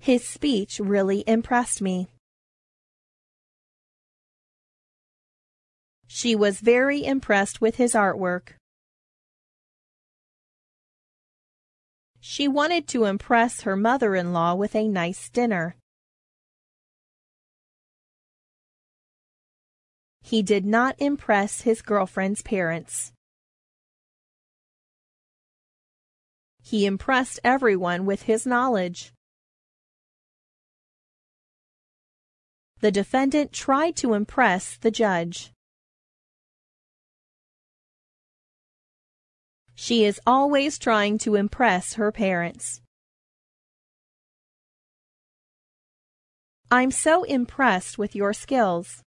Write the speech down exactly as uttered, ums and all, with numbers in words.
His speech really impressed me. She was very impressed with his artwork. She wanted to impress her mother-in-law with a nice dinner. He did not impress his girlfriend's parents. He impressed everyone with his knowledge. The defendant tried to impress the judge. She is always trying to impress her parents. I'm so impressed with your skills.